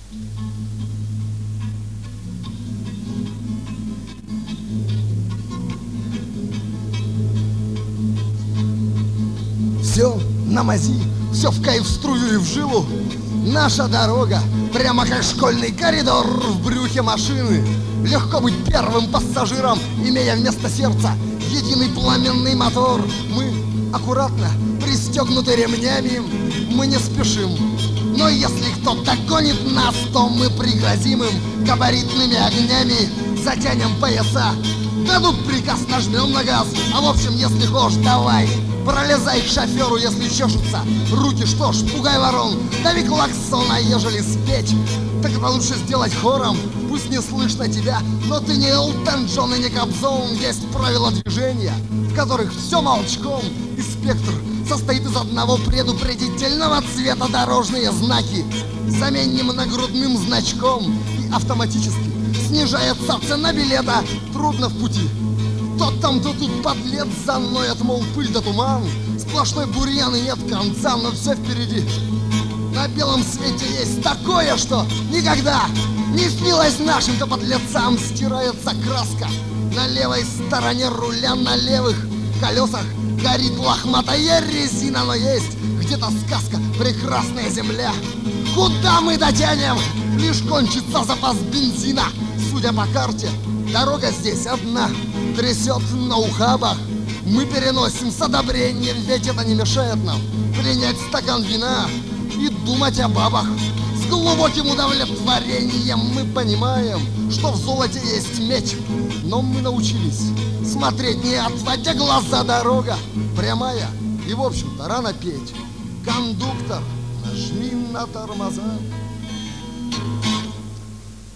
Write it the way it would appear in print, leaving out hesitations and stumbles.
Все на мази, все в кайф, в струю и в жилу. Наша дорога прямо как школьный коридор в брюхе машины. Легко быть первым пассажиром, имея вместо сердца единый пламенный мотор. Мы аккуратно пристегнуты ремнями, мы не спешим. Но если кто-то гонит нас, то мы пригрозим им габаритными огнями, затянем пояса, дадут приказ, нажмем на газ. А в общем, если хочешь, давай, пролезай к шоферу, если чешутся руки, что ж, пугай ворон, дави клаксон, а ежели спеть, так это лучше сделать хором. Пусть не слышно тебя, но ты не Элтон Джон и не Кобзон. Есть правила движения, в которых все молчком, и спектр состоит из одного предупредительного цвета: дорожные знаки заменим нагрудным значком, и автоматически снижается цена билета. Трудно в пути, то там, то тут подлец заноет, мол, пыль да туман, сплошной бурьян и нет конца, но все впереди. На белом свете есть такое, что никогда не снилось нашим-то подлецам. Стирается краска на левой стороне руля, на левых колесах горит лохматая резина, но есть где-то сказка, прекрасная земля. Куда мы дотянем? Лишь кончится запас бензина. Судя по карте, дорога здесь одна, трясет на ухабах. Мы переносим с одобрением, ведь это не мешает нам принять стакан вина и думать о бабах. С глубоким удовлетворением мы понимаем, что в золоте есть медь. Но мы научились смотреть, не отводя глаза. Дорога прямая и, в общем-то, рано петь. Кондуктор, нажми на тормоза.